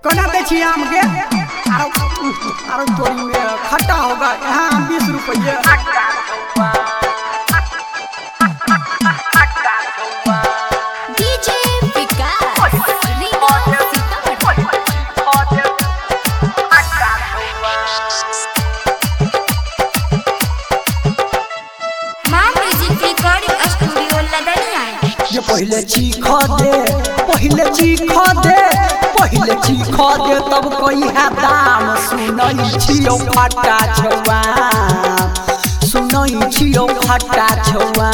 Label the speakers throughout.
Speaker 1: कना दे छी आम के आरो तोरी में खट्टा होगा यहाँ 20 रुपये। पहले चीख दे पहले चीख दे पहले चीख दे तब कोई है दाम सुनई छियो खट्टा छौआ सुनई छियो खट्टा छौआ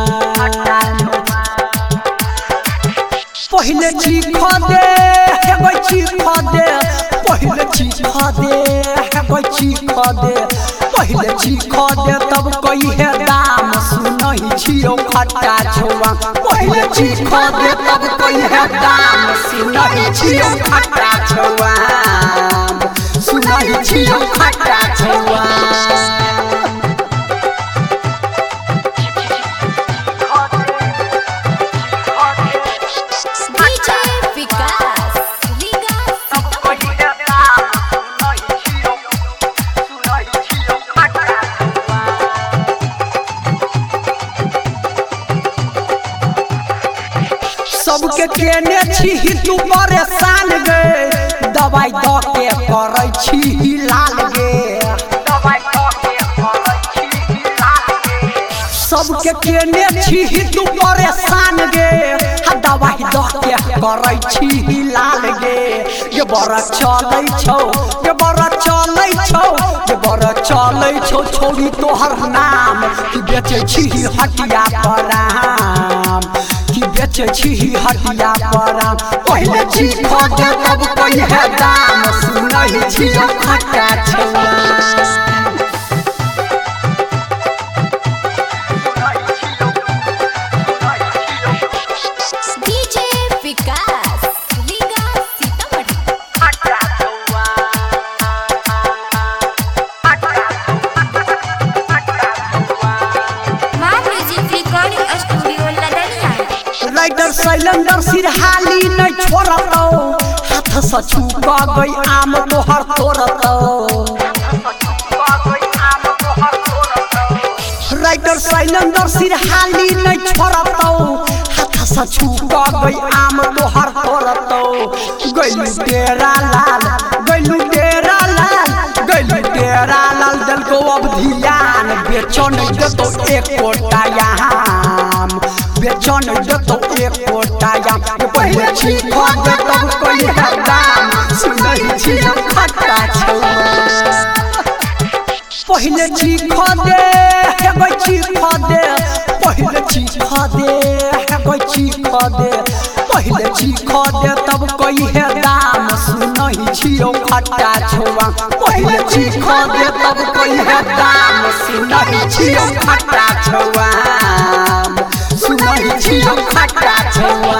Speaker 1: पहले चीख दे हेबै चीख दे पहले चीख दे हेबै चीख दे पहले चीख दे तब कोई है दाम सुनई छियो खट्टा छौआ पहले चीख दे तब कोई है दाम सुनई छियो खट्टा छौआ सुनई छियो खट्टा छौआ। सबके केने छी तू परेशान गे दवाई द के करै छी लाल गे सबके केने छी तू परेशान गे दवाई द के करै छी लाल गे ये बड़ा चलै छौ ये बड़ा चलै छौ ये बड़ा चलै छौ छोड़ी तोहर नाम कि बेचै छी हटिया पर आम बेचे छी हटिया पर पहले चीख दे तब कोई है दाम सुनई छियो खट्टा छौआ। राइटर शैलेंद्र सिरहाली नहीं छोड़तो हाथ से छूक गई आम तोहर तोड़तो राइटर शैलेंद्र सिरहाली नहीं छोड़तो हाथ से छूक गई आम तोहर तोड़तो गइलू तेरा लाल गइलू तेरा लाल गइलू तेरा लाल दिल को अब ध्यान बेचो नहीं देतो एक कोटा यहाँ बेचो नहीं देतो एक कोटा यहाँ पहले चीख दे तब कोई है दाम सुनई छियो खट्टा छौआ पहले चीख दे हेबै चीख दे पहले चीख दे हेबै चीख दे पहले चीख दे तब कोई है दाम सुनई छियो खट्टा छौआ पहले चीख दे तब कोई है दाम सुनई छियो खट्टा छौआ सुनई छियो खट्टा छौआ।